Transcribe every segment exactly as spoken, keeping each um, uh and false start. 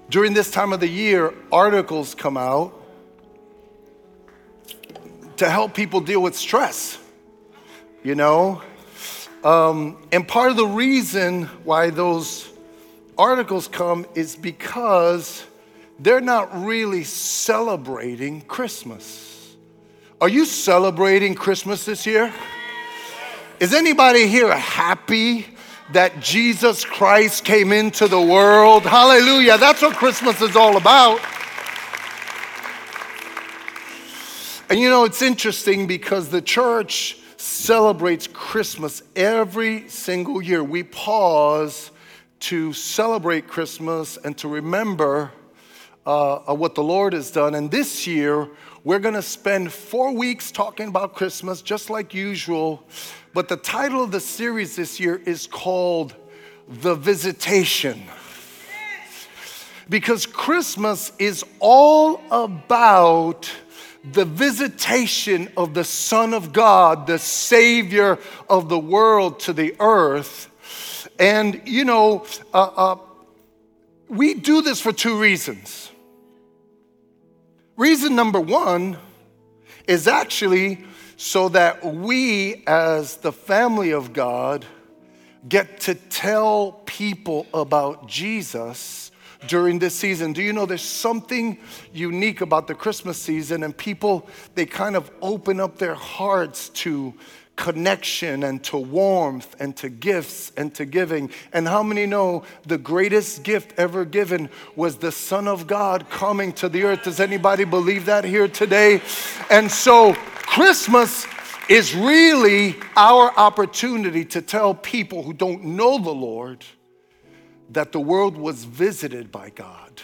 During this time of the year, articles come out to help people deal with stress, you know? Um, and part of the reason why those articles come is because they're not really celebrating Christmas. Are you celebrating Christmas this year? Is anybody here happy that Jesus Christ came into the world? Hallelujah. That's what Christmas is all about. And you know, it's interesting because the church celebrates Christmas every single year. We pause to celebrate Christmas and to remember uh, what the Lord has done. And this year, we're going to spend four weeks talking about Christmas, just like usual. But the title of the series this year is called The Visitation. Because Christmas is all about the visitation of the Son of God, the Savior of the world to the earth. And, you know, uh, uh, we do this for two reasons. Reason number one is actually so that we, as the family of God, get to tell people about Jesus during this season. Do you know there's something unique about the Christmas season, and people, they kind of open up their hearts to connection and to warmth and to gifts and to giving. And how many know the greatest gift ever given was the Son of God coming to the earth? Does anybody believe that here today? And so Christmas is really our opportunity to tell people who don't know the Lord that the world was visited by God.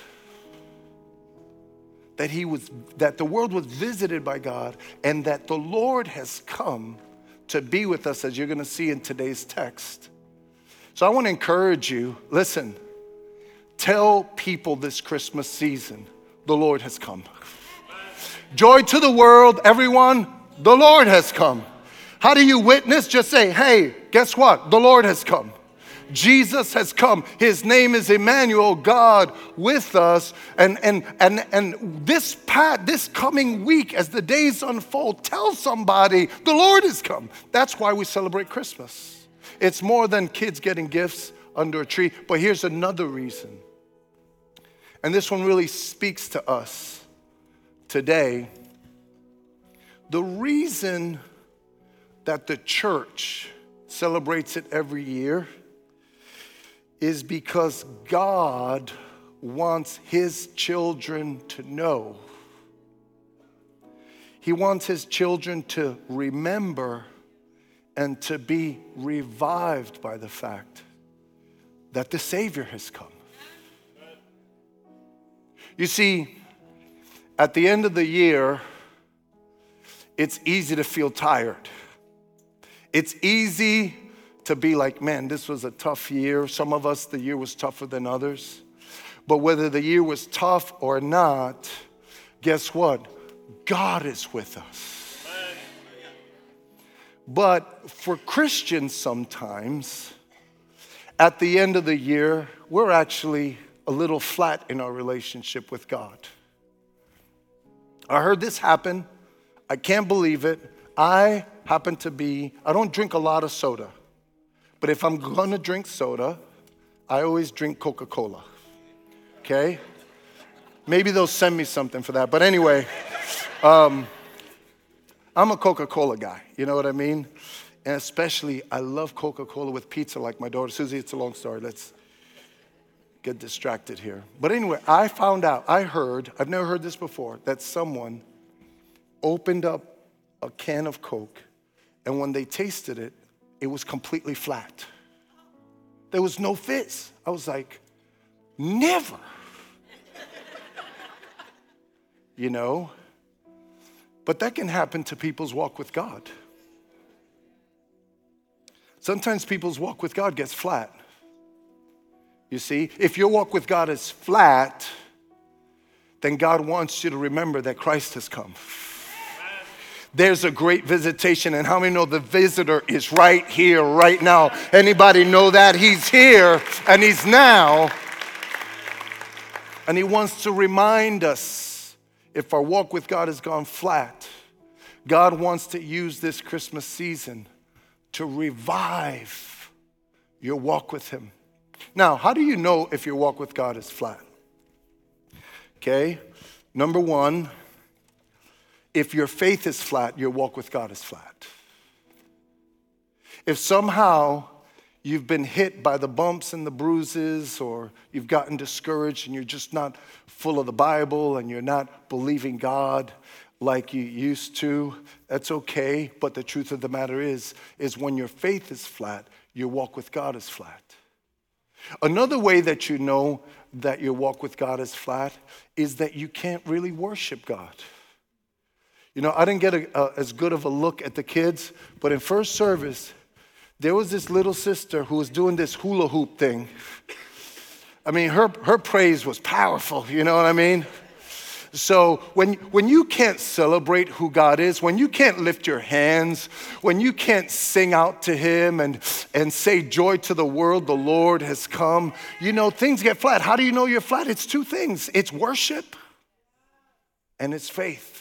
That he was, that the world was visited by God, and that the Lord has come to be with us, as you're going to see in today's text. So I want to encourage you, listen, tell people this Christmas season, the Lord has come. Joy to the world, everyone, the Lord has come. How do you witness? Just say, hey, guess what? The Lord has come. Jesus has come. His name is Emmanuel, God with us. And and and and this pat, this coming week, as the days unfold, tell somebody the Lord has come. That's why we celebrate Christmas. It's more than kids getting gifts under a tree. But here's another reason. And this one really speaks to us today. The reason that the church celebrates it every year is because God wants his children to know. He wants his children to remember and to be revived by the fact that the Savior has come. You see, at the end of the year, it's easy to feel tired. It's easy to be like, man, this was a tough year. Some of us, the year was tougher than others. But whether the year was tough or not, guess what? God is with us. But for Christians sometimes, at the end of the year, we're actually a little flat in our relationship with God. I heard this happen. I can't believe it. I happen to be, I don't drink a lot of soda. But if I'm going to drink soda, I always drink Coca-Cola, okay? Maybe they'll send me something for that. But anyway, um, I'm a Coca-Cola guy, you know what I mean? And especially, I love Coca-Cola with pizza like my daughter. Susie, it's a long story. Let's get distracted here. But anyway, I found out, I heard, I've never heard this before, that someone opened up a can of Coke, and when they tasted it, it was completely flat. There was no fizz. I was like, never. You know? But that can happen to people's walk with God. Sometimes people's walk with God gets flat. You see, if your walk with God is flat, then God wants you to remember that Christ has come. There's a great visitation, and how many know the visitor is right here, right now? Anybody know that? He's here, and he's now. And he wants to remind us if our walk with God has gone flat, God wants to use this Christmas season to revive your walk with him. Now, how do you know if your walk with God is flat? Okay, number one, if your faith is flat, your walk with God is flat. If somehow you've been hit by the bumps and the bruises, or you've gotten discouraged and you're just not full of the Bible and you're not believing God like you used to, that's okay. But the truth of the matter is, is when your faith is flat, your walk with God is flat. Another way that you know that your walk with God is flat is that you can't really worship God. You know, I didn't get a, a, as good of a look at the kids, but in first service, there was this little sister who was doing this hula hoop thing. I mean, her, her praise was powerful, you know what I mean? So when, when you can't celebrate who God is, when you can't lift your hands, when you can't sing out to him and, and say joy to the world, the Lord has come, you know, things get flat. How do you know you're flat? It's two things. It's worship and it's faith.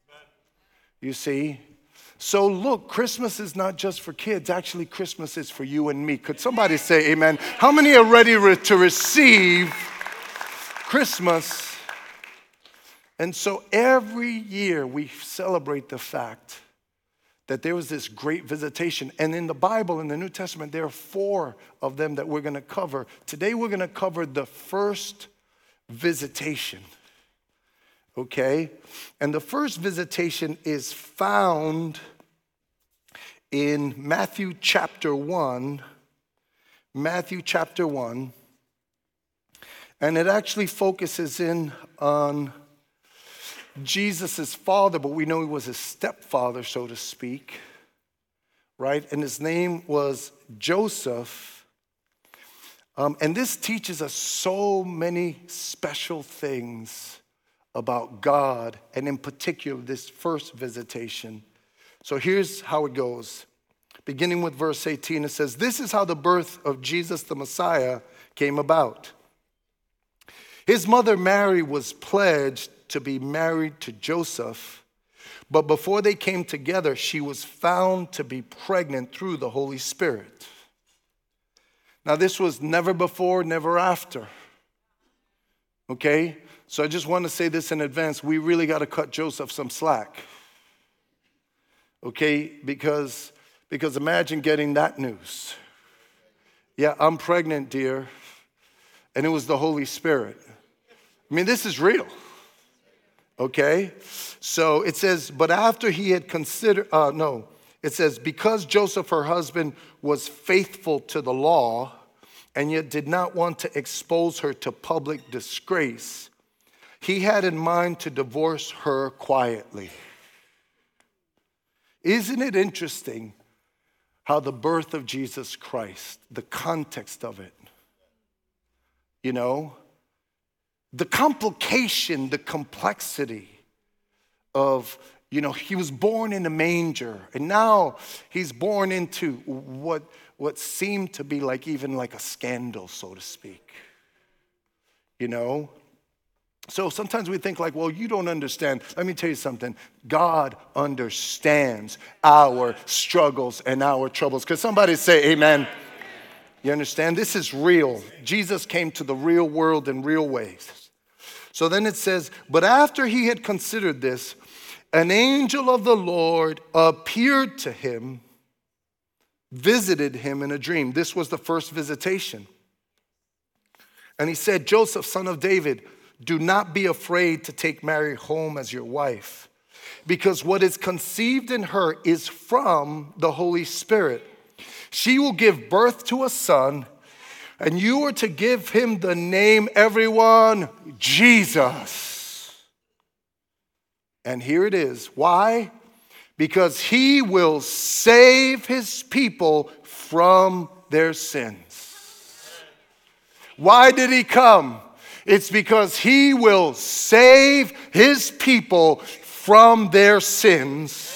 You see? So look, Christmas is not just for kids. Actually, Christmas is for you and me. Could somebody say amen? How many are ready re- to receive Christmas? And so every year we celebrate the fact that there was this great visitation. And in the Bible, in the New Testament, there are four of them that we're going to cover. Today we're going to cover the first visitation. Okay? And the first visitation is found in Matthew chapter one. Matthew chapter one. And it actually focuses in on Jesus' father, but we know he was his stepfather, so to speak, right? And his name was Joseph. Um, and this teaches us so many special things about God, and in particular, this first visitation. So here's how it goes. Beginning with verse eighteen, it says, "This is how the birth of Jesus the Messiah came about. His mother Mary was pledged to be married to Joseph, but before they came together, she was found to be pregnant through the Holy Spirit." Now, this was never before, never after. Okay? So I just want to say this in advance. We really got to cut Joseph some slack. Okay? Because, because imagine getting that news. Yeah, I'm pregnant, dear. And it was the Holy Spirit. I mean, this is real. Okay, so it says, but after he had considered, uh, no, it says, because Joseph, her husband, was faithful to the law and yet did not want to expose her to public disgrace, he had in mind to divorce her quietly. Isn't it interesting how the birth of Jesus Christ, the context of it, you know, the complication, the complexity of, you know, he was born in a manger, and now he's born into what, what seemed to be like even like a scandal, so to speak. You know? So sometimes we think like, well, you don't understand. Let me tell you something. God understands our struggles and our troubles. Could somebody say amen? You understand? This is real. Jesus came to the real world in real ways. So then it says, but after he had considered this, an angel of the Lord appeared to him, visited him in a dream. This was the first visitation. And he said, Joseph, son of David, do not be afraid to take Mary home as your wife, because what is conceived in her is from the Holy Spirit. She will give birth to a son, and you are to give him the name, everyone, Jesus. And here it is. Why? Because he will save his people from their sins. Why did he come? It's because he will save his people from their sins.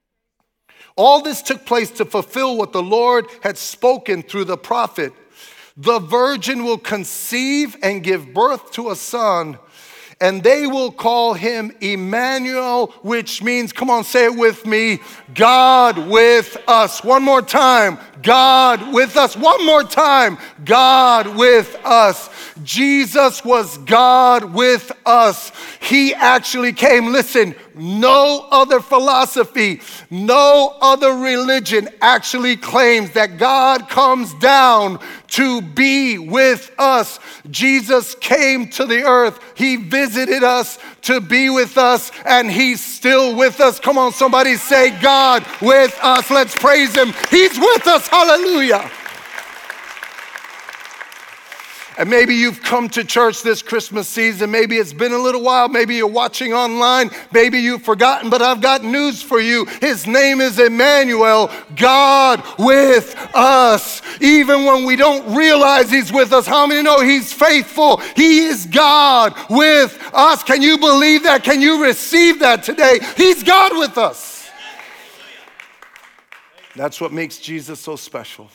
All this took place to fulfill what the Lord had spoken through the prophet. The virgin will conceive and give birth to a son, and they will call him Emmanuel, which means, come on, say it with me, God with us. One more time, God with us. One more time, God with us. Jesus was God with us. He actually came. Listen, no other philosophy, no other religion actually claims that God comes down to be with us. Jesus came to the earth. He visited us to be with us, and he's still with us. Come on, somebody say God with us. Let's praise him. He's with us. Hallelujah. And maybe you've come to church this Christmas season. Maybe it's been a little while. Maybe you're watching online. Maybe you've forgotten, but I've got news for you. His name is Emmanuel, God with us. Even when we don't realize he's with us, how many know he's faithful? He is God with us. Can you believe that? Can you receive that today? He's God with us. That's what makes Jesus so special.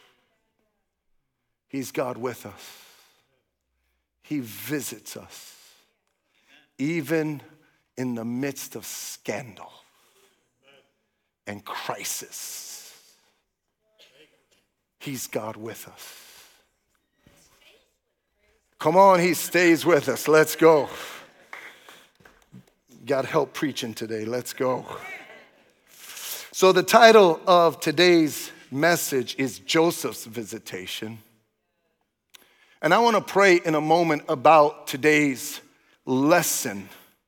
He's God with us. He visits us, even in the midst of scandal and crisis. He's God with us. Come on, he stays with us. Let's go. Got help preaching today. Let's go. So the title of today's message is Joseph's Visitation. And I want to pray in a moment about today's lesson,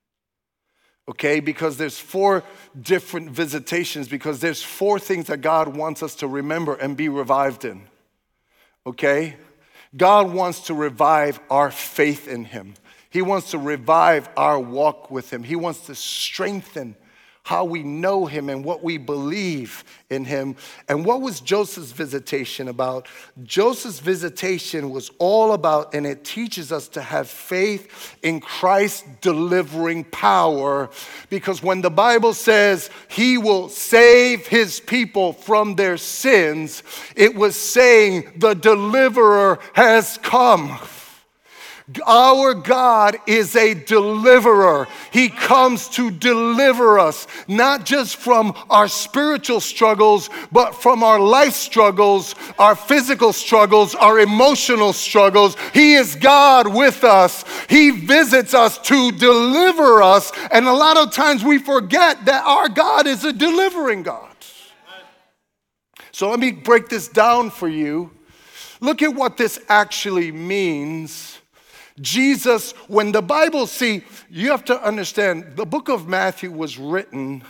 okay? Because there's four different visitations, because there's four things that God wants us to remember and be revived in, okay? God wants to revive our faith in him. He wants to revive our walk with him. He wants to strengthen how we know him and what we believe in him. And what was Joseph's visitation about? Joseph's visitation was all about, and it teaches us to have faith in Christ's delivering power. Because when the Bible says he will save his people from their sins, it was saying the deliverer has come. Our God is a deliverer. He comes to deliver us, not just from our spiritual struggles, but from our life struggles, our physical struggles, our emotional struggles. He is God with us. He visits us to deliver us. And a lot of times we forget that our God is a delivering God. So let me break this down for you. Look at what this actually means. Jesus, when the Bible, see, you have to understand, the book of Matthew was written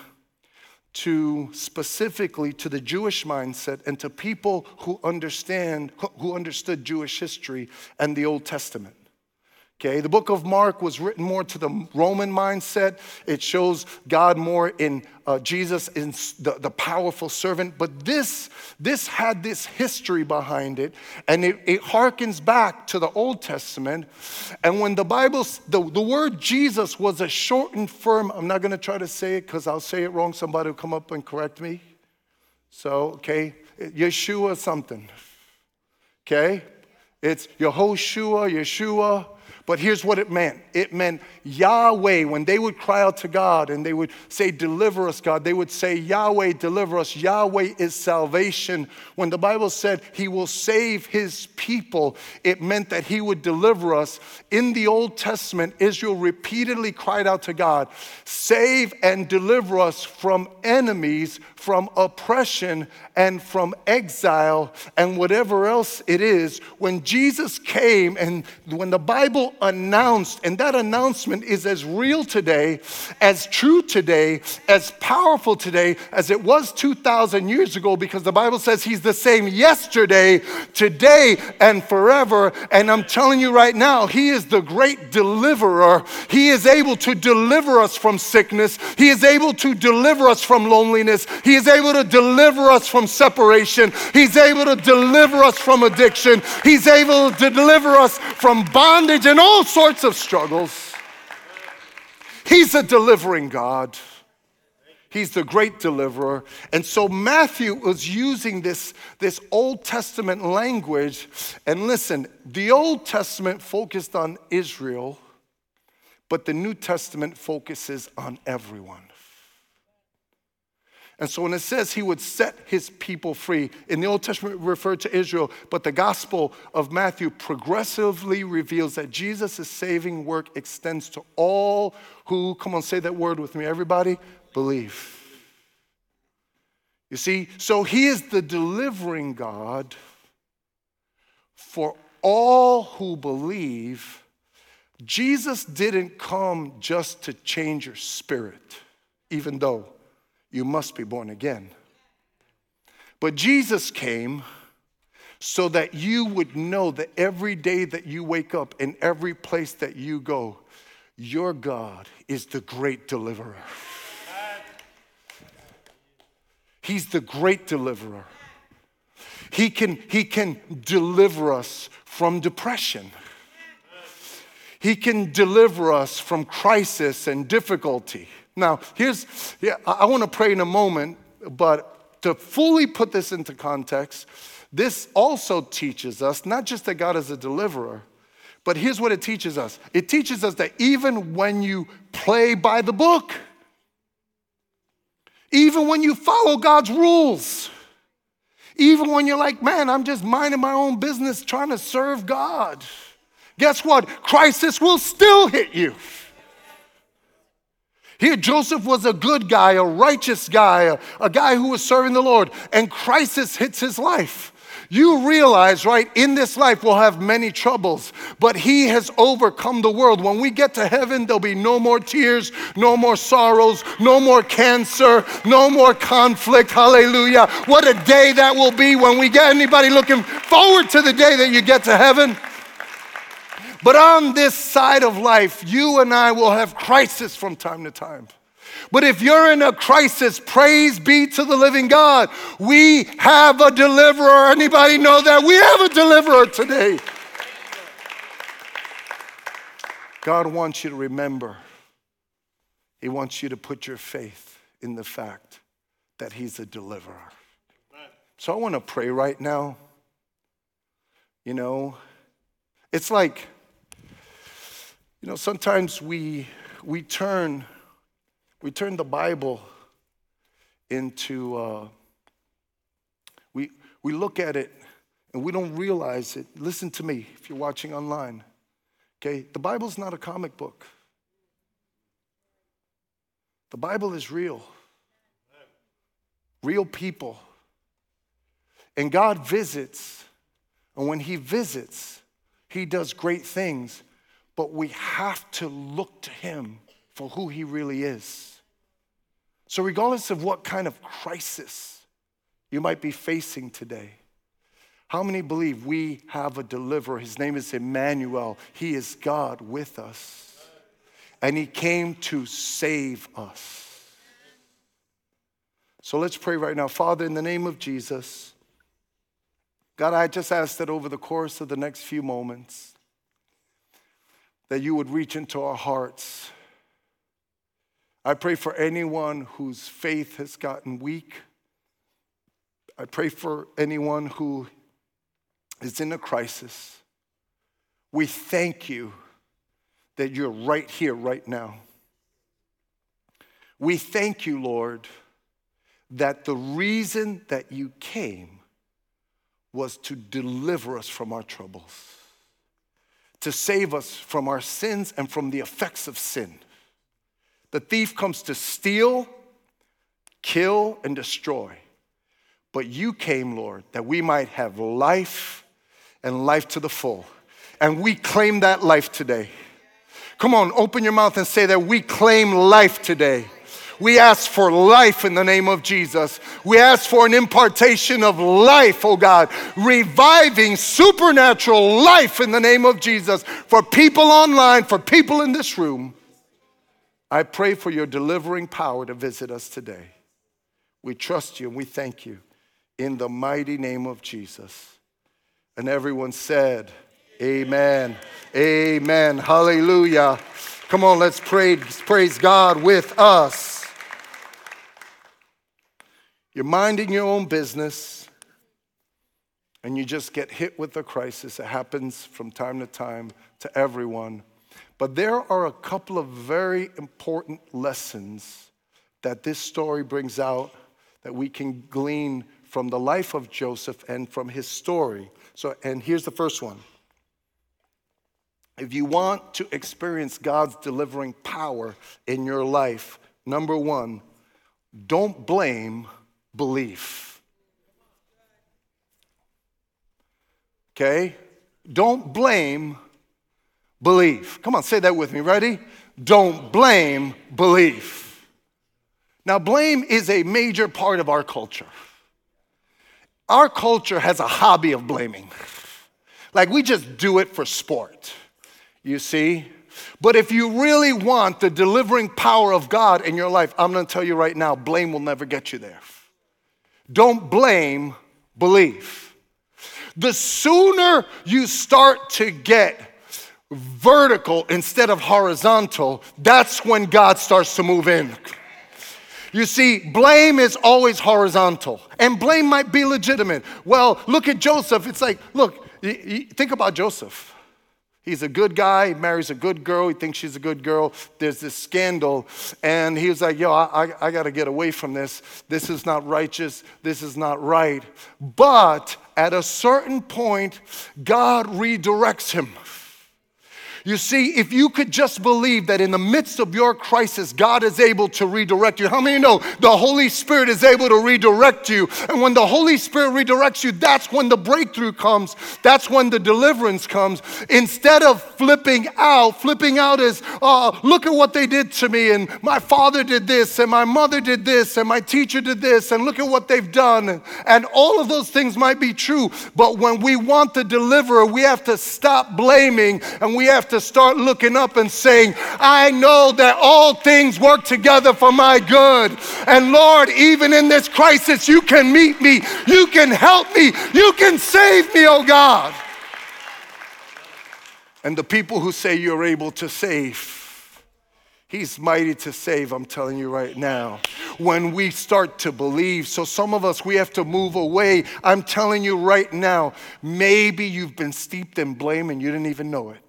to specifically to the Jewish mindset and to people who understand, who understood Jewish history and the Old Testament. Okay, the book of Mark was written more to the Roman mindset. It shows God more in uh, Jesus, in the, the powerful servant. But this, this had this history behind it, and it, it harkens back to the Old Testament. And when the Bible, the, the word Jesus was a shortened form. I'm not going to try to say it because I'll say it wrong. Somebody will come up and correct me. So, okay, Yeshua something. Okay, it's Yehoshua, Yeshua. But here's what it meant. It meant Yahweh. When they would cry out to God and they would say, deliver us, God, they would say, Yahweh, deliver us. Yahweh is salvation. When the Bible said he will save his people, it meant that he would deliver us. In the Old Testament, Israel repeatedly cried out to God, save and deliver us from enemies, from oppression, and from exile, and whatever else it is. When Jesus came and when the Bible announced, and that announcement is as real today, as true today, as powerful today as it was two thousand years ago, because the Bible says he's the same yesterday, today, and forever. And I'm telling you right now, he is the great deliverer. He is able to deliver us from sickness. He is able to deliver us from loneliness. He is able to deliver us from separation. He's able to deliver us from addiction. He's able to deliver us from bondage and all sorts of struggles. He's a delivering God. He's the great deliverer. And so Matthew was using this, this Old Testament language. And listen, the Old Testament focused on Israel, but the New Testament focuses on everyone. And so when it says he would set his people free, in the Old Testament it referred to Israel, but the Gospel of Matthew progressively reveals that Jesus' saving work extends to all who, come on, say that word with me, everybody, believe. You see, so he is the delivering God for all who believe. Jesus didn't come just to change your spirit, even though you must be born again. But Jesus came so that you would know that every day that you wake up, in every place that you go, your God is the great deliverer. He's the great deliverer. He can, he can deliver us from depression. He can deliver us from crisis and difficulty. Now, here's, yeah, I want to pray in a moment, but to fully put this into context, this also teaches us not just that God is a deliverer, but here's what it teaches us. It teaches us that even when you play by the book, even when you follow God's rules, even when you're like, man, I'm just minding my own business trying to serve God, guess what? Crisis will still hit you. Here, Joseph was a good guy, a righteous guy, a, a guy who was serving the Lord, and crisis hits his life. You realize, right, in this life we'll have many troubles, but he has overcome the world. When we get to heaven, there'll be no more tears, no more sorrows, no more cancer, no more conflict. Hallelujah. What a day that will be when we get anybody looking forward to the day that you get to heaven. But on this side of life, you and I will have crisis from time to time. But if you're in a crisis, praise be to the living God. We have a deliverer. Anybody know that? We have a deliverer today. God wants you to remember. He wants you to put your faith in the fact that he's a deliverer. So I want to pray right now. You know, it's like, you know, sometimes we we turn we turn the Bible into uh, we we look at it and we don't realize it. Listen to me if you're watching online. Okay, the Bible's not a comic book. The Bible is real. Real people. And God visits, and when he visits, he does great things. But we have to look to him for who he really is. So regardless of what kind of crisis you might be facing today, how many believe we have a deliverer? His name is Emmanuel. He is God with us. And he came to save us. So let's pray right now. Father, in the name of Jesus, God, I just ask that over the course of the next few moments, that you would reach into our hearts. I pray for anyone whose faith has gotten weak. I pray for anyone who is in a crisis. We thank you that you're right here, right now. We thank you, Lord, that the reason that you came was to deliver us from our troubles, to save us from our sins and from the effects of sin. The thief comes to steal, kill, and destroy. But you came, Lord, that we might have life and life to the full. And we claim that life today. Come on, open your mouth and say that we claim life today. We ask for life in the name of Jesus. We ask for an impartation of life, oh God, reviving supernatural life in the name of Jesus. For people online, for people in this room, I pray for your delivering power to visit us today. We trust you and we thank you in the mighty name of Jesus. And everyone said, amen, amen, hallelujah. Come on, let's pray, praise God with us. You're minding your own business, and you just get hit with a crisis. It happens from time to time to everyone. But there are a couple of very important lessons that this story brings out that we can glean from the life of Joseph and from his story. So, and here's the first one. If you want to experience God's delivering power in your life, number one, don't blame, believe. Okay? Don't blame, believe. Come on, say that with me. Ready? Don't blame, believe. Now, blame is a major part of our culture. Our culture has a hobby of blaming. Like, we just do it for sport, you see? But if you really want the delivering power of God in your life, I'm going to tell you right now, blame will never get you there. Don't blame, believe. The sooner you start to get vertical instead of horizontal, that's when God starts to move in. You see, blame is always horizontal, and blame might be legitimate. Well, look at Joseph. It's like, look, think about Joseph. He's a good guy, he marries a good girl, he thinks she's a good girl. There's this scandal, and he was like, yo, I, I, I got to get away from this. This is not righteous. This is not right. But at a certain point, God redirects him. You see, if you could just believe that in the midst of your crisis, God is able to redirect you. How many know the Holy Spirit is able to redirect you? And when the Holy Spirit redirects you, that's when the breakthrough comes. That's when the deliverance comes. Instead of flipping out, flipping out is, uh, look at what they did to me, and my father did this, and my mother did this, and my teacher did this, and look at what they've done. And, and all of those things might be true, but when we want the deliverer, we have to stop blaming, and we have to to start looking up and saying, I know that all things work together for my good. And Lord, even in this crisis, you can meet me. You can help me. You can save me, oh God. And the people who say you're able to save, he's mighty to save, I'm telling you right now. When we start to believe, so some of us, we have to move away. I'm telling you right now, maybe you've been steeped in blame and you didn't even know it.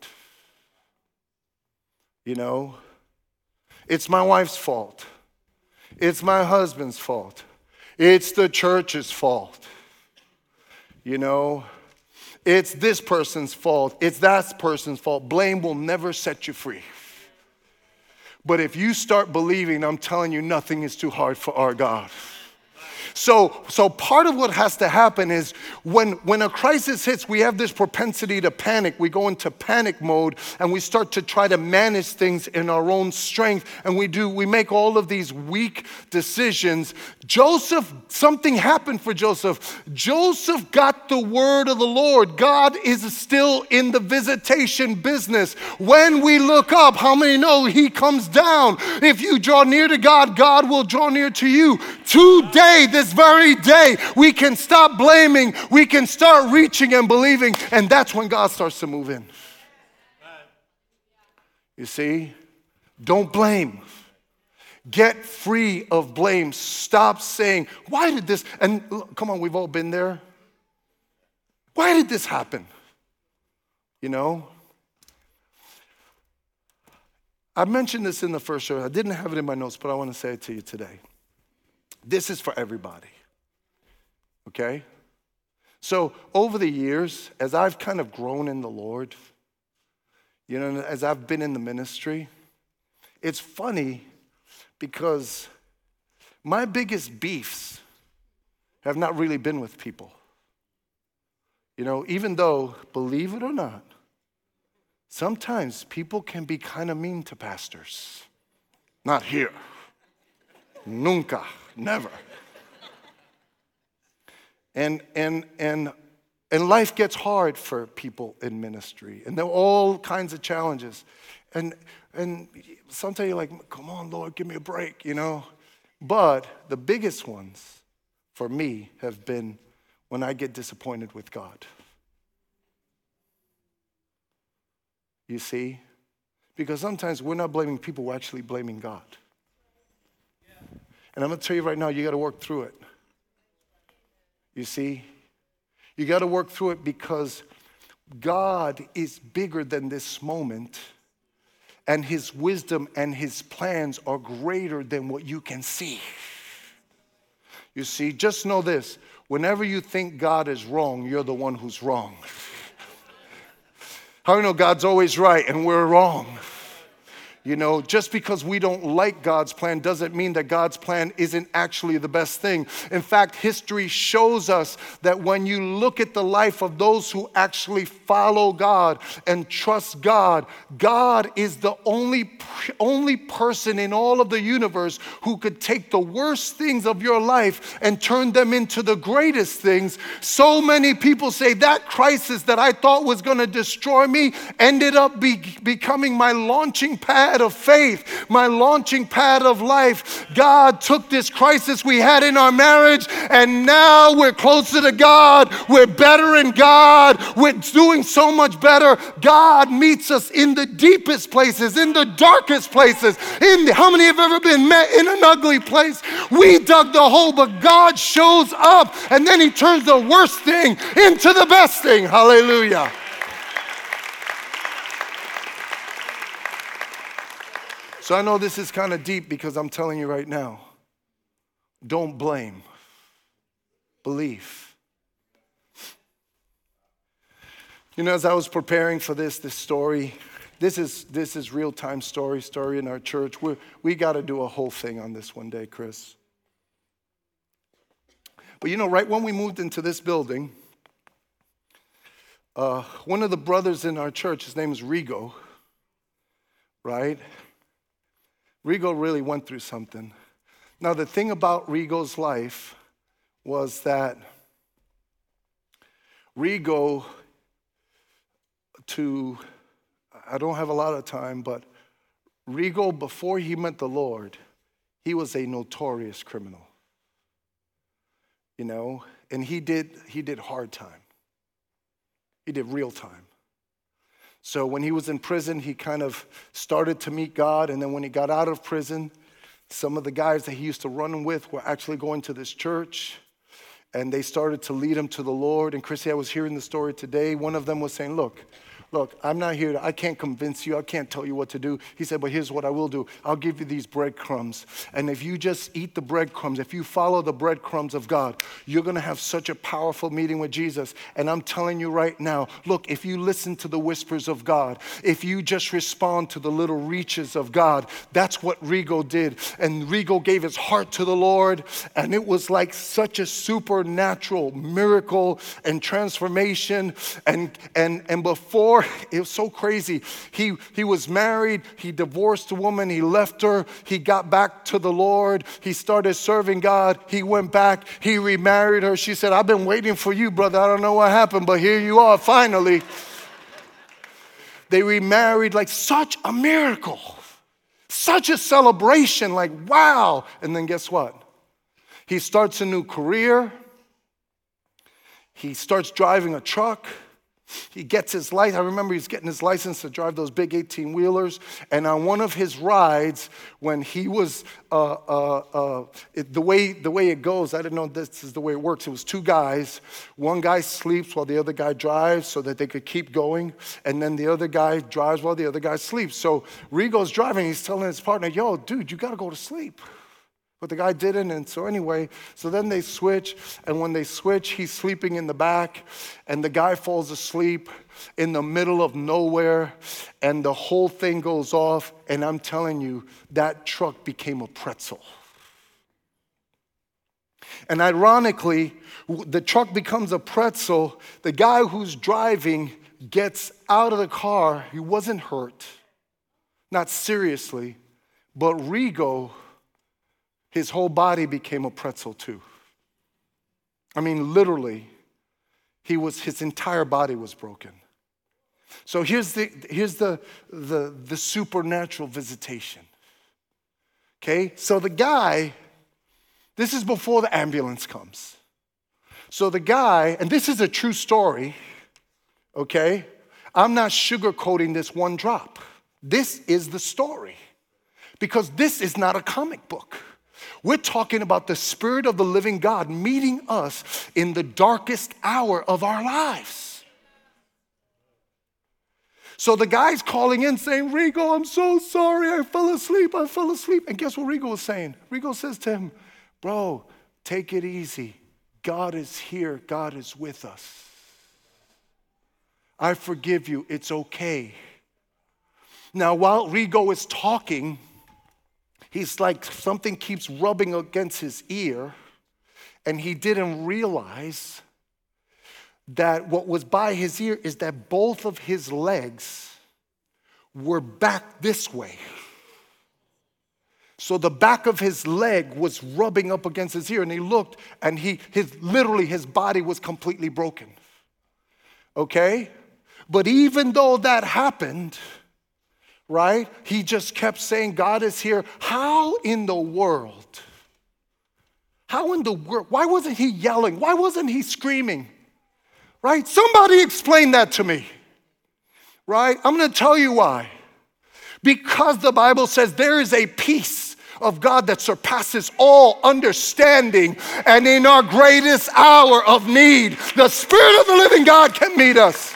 You know, it's my wife's fault. It's my husband's fault. It's the church's fault. You know, it's this person's fault. It's that person's fault. Blame will never set you free. But if you start believing, I'm telling you, nothing is too hard for our God. So, so part of what has to happen is when, when a crisis hits, we have this propensity to panic. We go into panic mode and we start to try to manage things in our own strength. And we do, we make all of these weak decisions. Joseph, something happened for Joseph. Joseph got the word of the Lord. God is still in the visitation business. When we look up, how many know he comes down? If you draw near to God, God will draw near to you. Today, this This very day, we can stop blaming, we can start reaching and believing, and that's when God starts to move in. You see, don't blame. Get free of blame. Stop saying, why did this, and come on, we've all been there. Why did this happen? You know? I mentioned this in the first show. I didn't have it in my notes, but I want to say it to you today. This is for everybody, okay? So over the years, as I've kind of grown in the Lord, you know, as I've been in the ministry, it's funny because my biggest beefs have not really been with people. You know, even though, believe it or not, sometimes people can be kind of mean to pastors. Not here. Nunca. Never. And and and and life gets hard for people in ministry, and there are all kinds of challenges. And and sometimes you're like, come on, Lord, give me a break, you know. But the biggest ones for me have been when I get disappointed with God. You see? Because sometimes we're not blaming people, we're actually blaming God. And I'm going to tell you right now, you got to work through it. You see? You got to work through it because God is bigger than this moment, and his wisdom and his plans are greater than what you can see. You see, just know this. Whenever you think God is wrong, you're the one who's wrong. How do you know God's always right and we're wrong? You know, just because we don't like God's plan doesn't mean that God's plan isn't actually the best thing. In fact, history shows us that when you look at the life of those who actually follow God and trust God, God is the only, only person in all of the universe who could take the worst things of your life and turn them into the greatest things. So many people say that crisis that I thought was going to destroy me ended up be, becoming my launching pad of faith, my launching pad of life. God took this crisis we had in our marriage, and now we're closer to God. We're better in God. We're doing so much better. God meets us in the deepest places, in the darkest places. In the, how many have ever been met in an ugly place? We dug the hole, but God shows up, and then he turns the worst thing into the best thing. Hallelujah. So I know this is kind of deep because I'm telling you right now, don't blame, believe. You know, as I was preparing for this, this story, this is this is real-time story, story in our church. We we got to do a whole thing on this one day, Chris. But you know, right when we moved into this building, uh, one of the brothers in our church, his name is Rigo, right? Rigo really went through something. Now, the thing about Rigo's life was that Rigo, to, I don't have a lot of time, but Rigo, before he met the Lord, he was a notorious criminal. You know, and he did, he did hard time. He did real time. So when he was in prison, he kind of started to meet God. And then when he got out of prison, some of the guys that he used to run with were actually going to this church. And they started to lead him to the Lord. And Chrissy, I was hearing the story today. One of them was saying, look, look, I'm not here to, I can't convince you. I can't tell you what to do. He said, but here's what I will do. I'll give you these breadcrumbs. And if you just eat the breadcrumbs, if you follow the breadcrumbs of God, you're going to have such a powerful meeting with Jesus. And I'm telling you right now, look, if you listen to the whispers of God, if you just respond to the little reaches of God, that's what Rigo did. And Rigo gave his heart to the Lord. And it was like such a supernatural miracle and transformation. And, and, and before, it was so crazy. He, he was married. He divorced a woman. He left her. He got back to the Lord. He started serving God. He went back. He remarried her. She said, I've been waiting for you, brother. I don't know what happened, but here you are finally. They remarried, like such a miracle. Such a celebration, like wow. And then guess what? He starts a new career. He starts driving a truck. He gets his license. I remember he's getting his license to drive those big eighteen-wheelers. And on one of his rides, when he was, uh, uh, uh, it, the way the way it goes, I didn't know this is the way it works. It was two guys. One guy sleeps while the other guy drives so that they could keep going. And then the other guy drives while the other guy sleeps. So Rigo's driving. He's telling his partner, yo, dude, you got to go to sleep. But the guy didn't, and so anyway, so then they switch, and when they switch, he's sleeping in the back, and the guy falls asleep in the middle of nowhere, and the whole thing goes off, and I'm telling you, that truck became a pretzel. And ironically, the truck becomes a pretzel. The guy who's driving gets out of the car. He wasn't hurt, not seriously, but Rigo, his whole body became a pretzel too. I mean, literally, he was, his entire body was broken. So here's the, here's the, the, the supernatural visitation. Okay, so the guy, this is before the ambulance comes. So the guy, and this is a true story, okay? I'm not sugarcoating this one drop. This is the story. Because this is not a comic book. We're talking about the Spirit of the living God meeting us in the darkest hour of our lives. So the guy's calling in saying, Rigo, I'm so sorry. I fell asleep. I fell asleep. And guess what Rigo was saying? Rigo says to him, bro, take it easy. God is here. God is with us. I forgive you. It's okay. Now, while Rigo is talking, he's like something keeps rubbing against his ear, and he didn't realize that what was by his ear is that both of his legs were back this way. So the back of his leg was rubbing up against his ear, and he looked, and he his literally his body was completely broken. Okay? But even though that happened, right? He just kept saying, God is here. How in the world? How in the world? Why wasn't he yelling? Why wasn't he screaming? Right? Somebody explain that to me. Right? I'm going to tell you why. Because the Bible says there is a peace of God that surpasses all understanding. And in our greatest hour of need, the Spirit of the living God can meet us.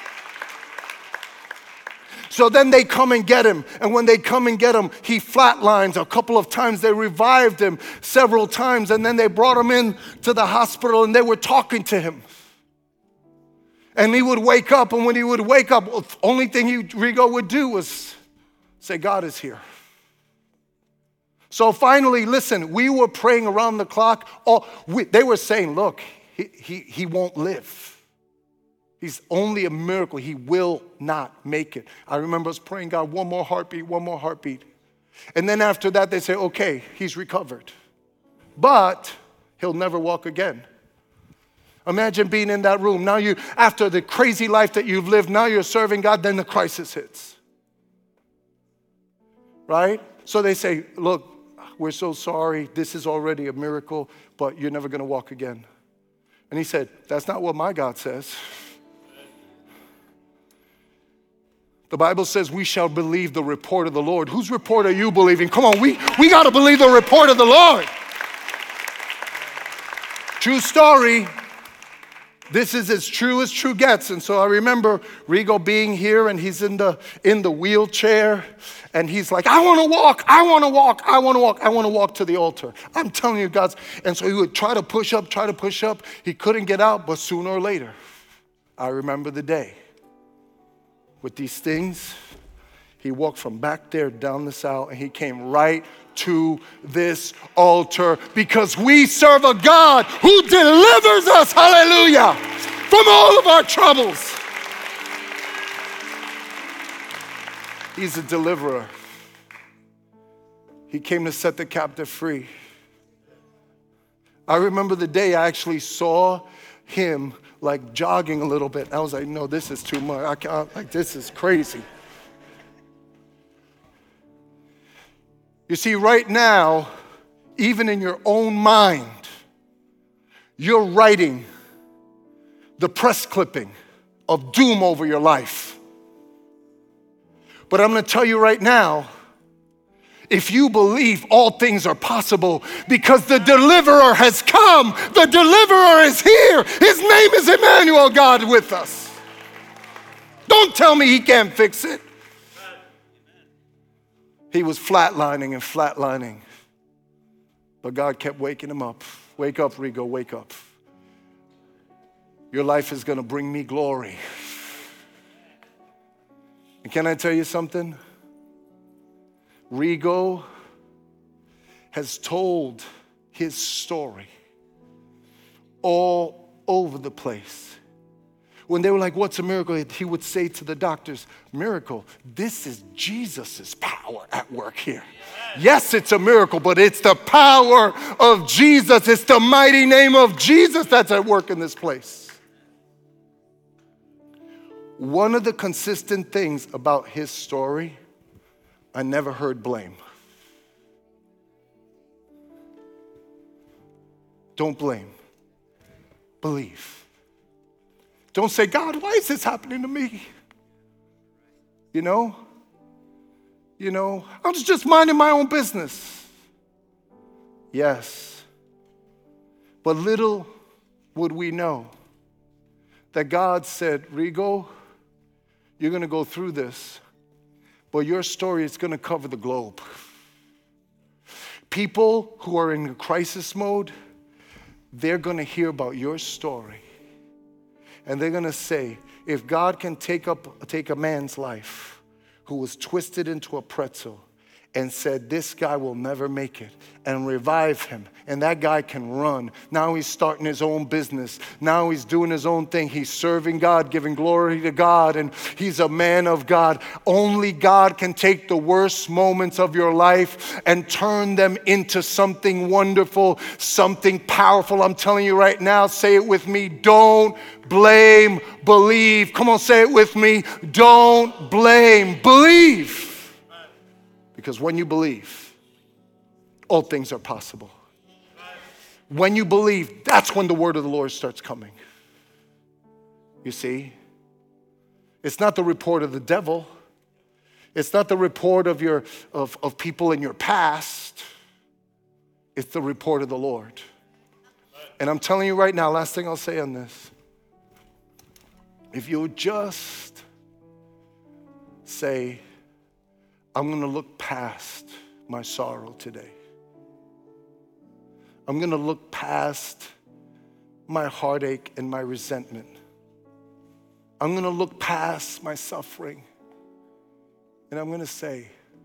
So then they come and get him. And when they come and get him, he flatlines a couple of times. They revived him several times. And then they brought him in to the hospital and they were talking to him. And he would wake up. And when he would wake up, the only thing he, Rigo would do was say, God is here. So finally, listen, we were praying around the clock. Oh, we, they were saying, look, he, he, he won't live. He's only a miracle. He will not make it. I remember us praying, God, one more heartbeat, one more heartbeat. And then after that, they say, okay, he's recovered. But he'll never walk again. Imagine being in that room. Now you, after the crazy life that you've lived, now you're serving God, then the crisis hits. Right? So they say, look, we're so sorry. This is already a miracle, but you're never going to walk again. And he said, that's not what my God says. The Bible says we shall believe the report of the Lord. Whose report are you believing? Come on, we, we got to believe the report of the Lord. True story. This is as true as true gets. And so I remember Rigo being here, and he's in the in the wheelchair, and he's like, I want to walk, I want to walk, I want to walk, I want to walk to the altar. I'm telling you, guys. And so he would try to push up, try to push up. He couldn't get out, but sooner or later, I remember the day. With these things, he walked from back there down this aisle, and he came right to this altar because we serve a God who delivers us, hallelujah, from all of our troubles. He's a deliverer. He came to set the captive free. I remember the day I actually saw him like jogging a little bit. I was like, no, this is too much. I can't, like, this is crazy. You see, right now, even in your own mind, you're writing the press clipping of doom over your life. But I'm going to tell you right now, if you believe, all things are possible because the deliverer has come. The deliverer is here. His name is Emmanuel, God with us. Don't tell me he can't fix it. He was flatlining and flatlining. But God kept waking him up. Wake up, Rigo, wake up. Your life is going to bring me glory. And can I tell you something? Rigo has told his story all over the place. When they were like, what's a miracle? He would say to the doctors, miracle, this is Jesus' power at work here. Yes, it's a miracle, but it's the power of Jesus. It's the mighty name of Jesus that's at work in this place. One of the consistent things about his story, I never heard blame. Don't blame. Believe. Don't say, God, why is this happening to me? You know? You know, I was just minding my own business. Yes. But little would we know that God said, Rigo, you're going to go through this, but your story is going to cover the globe. People who are in crisis mode, they're going to hear about your story. And they're going to say, if God can take up take a man's life who was twisted into a pretzel and said, this guy will never make it, and revive him, and that guy can run. Now he's starting his own business. Now he's doing his own thing. He's serving God, giving glory to God, and he's a man of God. Only God can take the worst moments of your life and turn them into something wonderful, something powerful. I'm telling you right now, say it with me, don't blame, believe. Come on, say it with me, don't blame, believe. Because when you believe, all things are possible. When you believe, that's when the word of the Lord starts coming. You see? It's not the report of the devil. It's not the report of your of, of people in your past. It's the report of the Lord. And I'm telling you right now, last thing I'll say on this. If you'll just say, I'm going to look past my sorrow today. I'm going to look past my heartache and my resentment. I'm going to look past my suffering. And I'm going to say,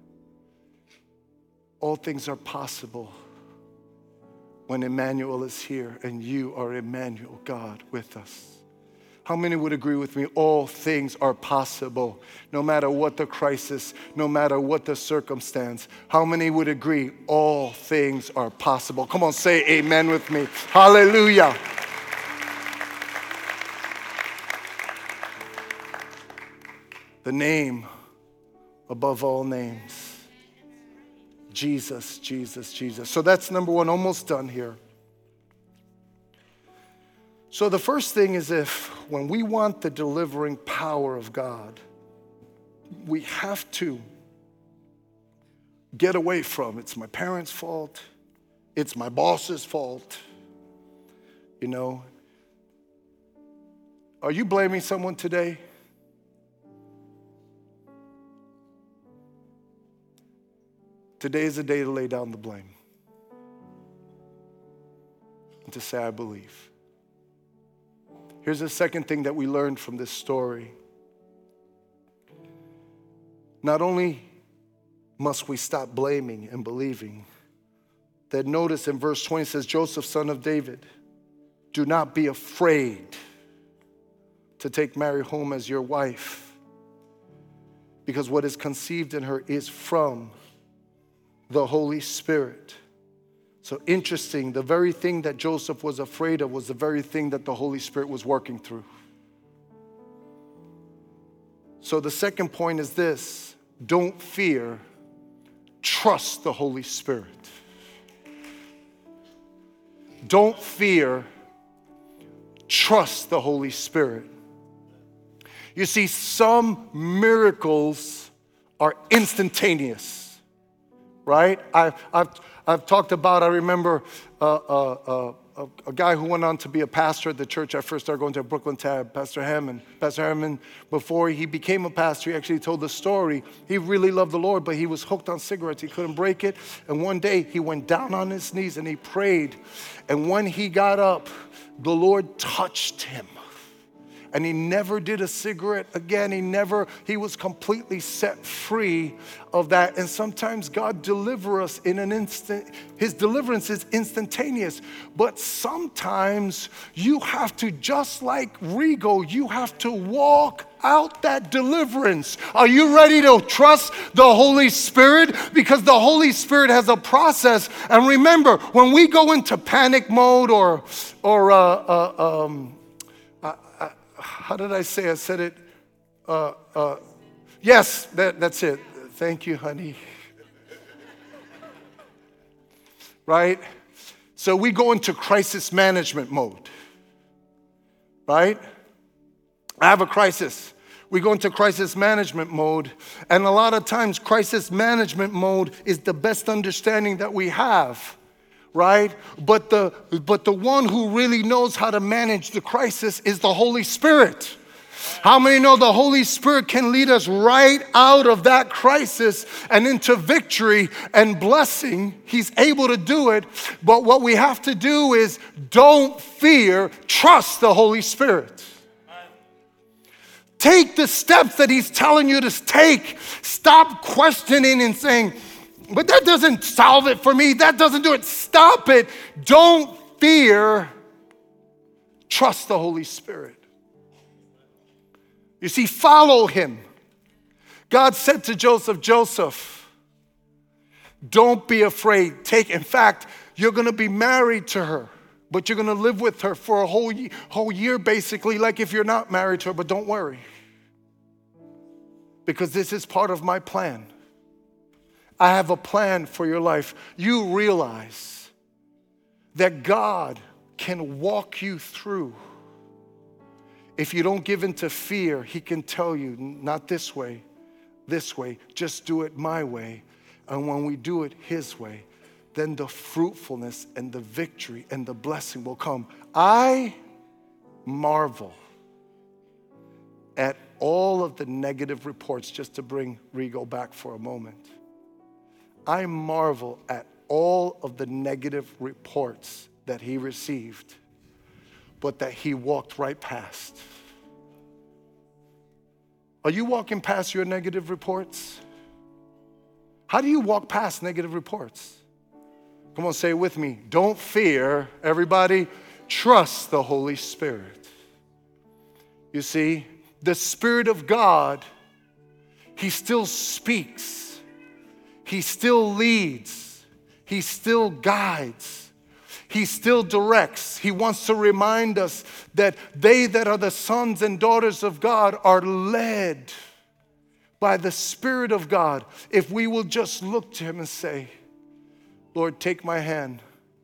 all things are possible when Emmanuel is here and you are Emmanuel, God with us. How many would agree with me? All things are possible, no matter what the crisis, no matter what the circumstance. How many would agree? All things are possible. Come on, say amen with me. Hallelujah. The name above all names. Jesus, Jesus, Jesus. So that's number one, almost done here. So the first thing is, if when we want the delivering power of God, we have to get away from, it's my parents' fault, it's my boss's fault, you know. Are you blaming someone today? Today is the day to lay down the blame and to say, I believe. Here's the second thing that we learned from this story. Not only must we stop blaming and believing, that notice in verse twenty says, Joseph, son of David, do not be afraid to take Mary home as your wife, because what is conceived in her is from the Holy Spirit. So interesting, the very thing that Joseph was afraid of was the very thing that the Holy Spirit was working through. So the second point is this: don't fear, trust the Holy Spirit. Don't fear, trust the Holy Spirit. You see, some miracles are instantaneous, right? I've, I've, I've talked about, I remember uh, uh, uh, a, a guy who went on to be a pastor at the church I first started going to, Brooklyn Tab, Pastor Hammond. Pastor Hammond, before he became a pastor, he actually told the story. He really loved the Lord, but he was hooked on cigarettes. He couldn't break it. And one day he went down on his knees and he prayed. And when he got up, the Lord touched him. And he never did a cigarette again. He never, he was completely set free of that. And sometimes God delivers us in an instant. His deliverance is instantaneous. But sometimes you have to, just like Rigo, you have to walk out that deliverance. Are you ready to trust the Holy Spirit? Because the Holy Spirit has a process. And remember, when we go into panic mode or, or uh, uh, um, how did I say? I said it. Uh, uh, yes, that, that's it. Thank you, honey. Right? So we go into crisis management mode. Right? I have a crisis. We go into crisis management mode. And a lot of times, crisis management mode is the best understanding that we have. right? But the, but the one who really knows how to manage the crisis is the Holy Spirit. How many know the Holy Spirit can lead us right out of that crisis and into victory and blessing? He's able to do it. But what we have to do is don't fear, trust the Holy Spirit. Take the steps that he's telling you to take. Stop questioning and saying, but that doesn't solve it for me. That doesn't do it. Stop it. Don't fear. Trust the Holy Spirit. You see, follow him. God said to Joseph, Joseph, don't be afraid. Take, in fact, you're going to be married to her, but you're going to live with her for a whole, whole year, basically, like if you're not married to her, but don't worry. Because this is part of my plan. I have a plan for your life. You realize that God can walk you through. If you don't give in to fear, he can tell you, not this way, this way, just do it my way. And when we do it his way, then the fruitfulness and the victory and the blessing will come. I marvel at all of the negative reports, just to bring Rigo back for a moment. I marvel at all of the negative reports that he received, but that he walked right past. Are you walking past your negative reports? How do you walk past negative reports? Come on, say it with me. Don't fear, everybody. Trust the Holy Spirit. You see, the Spirit of God, he still speaks. He still leads. He still guides. He still directs. He wants to remind us that they that are the sons and daughters of God are led by the Spirit of God. If we will just look to him and say, Lord, take my hand.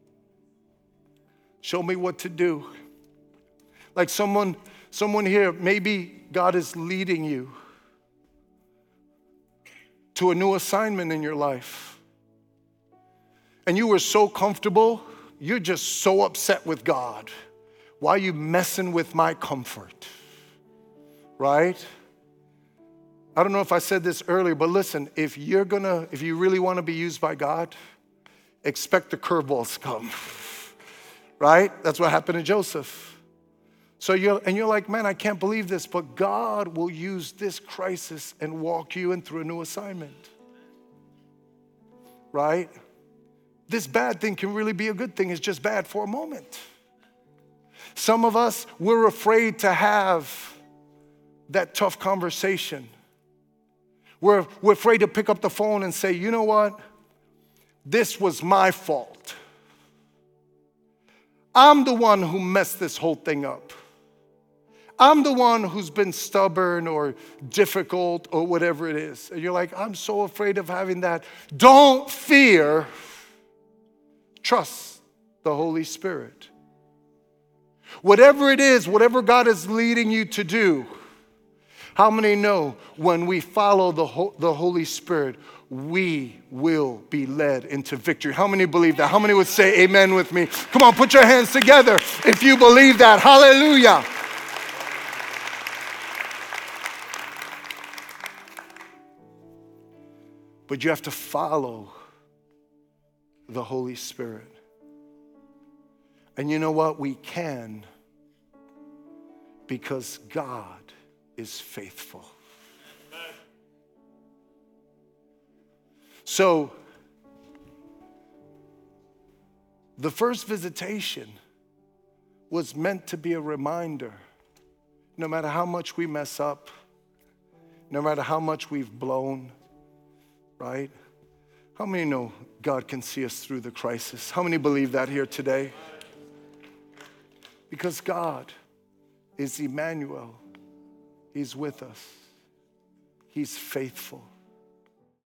Show me what to do. Like someone, someone here, maybe God is leading you to a new assignment in your life. And you were so comfortable. You're just so upset with God. Why are you messing with my comfort? Right? I don't know if I said this earlier, but listen, if you're gonna, if you really want to be used by God, expect the curveballs to come. Right? That's what happened to Joseph. So you're, and you're like, man, I can't believe this, but God will use this crisis and walk you in through a new assignment. Right? This bad thing can really be a good thing. It's just bad for a moment. Some of us, we're afraid to have that tough conversation. We're, we're afraid to pick up the phone and say, you know what? This was my fault. I'm the one who messed this whole thing up. I'm the one who's been stubborn or difficult or whatever it is. And you're like, I'm so afraid of having that. Don't fear. Trust the Holy Spirit. Whatever it is, whatever God is leading you to do, how many know when we follow the, Ho- the Holy Spirit, we will be led into victory? How many believe that? How many would say amen with me? Come on, put your hands together if you believe that. Hallelujah. But you have to follow the Holy Spirit. And you know what? We can, because God is faithful. So, the first visitation was meant to be a reminder. No matter how much we mess up, no matter how much we've blown, right? How many know God can see us through the crisis? How many believe that here today? Because God is Emmanuel. He's with us. He's faithful.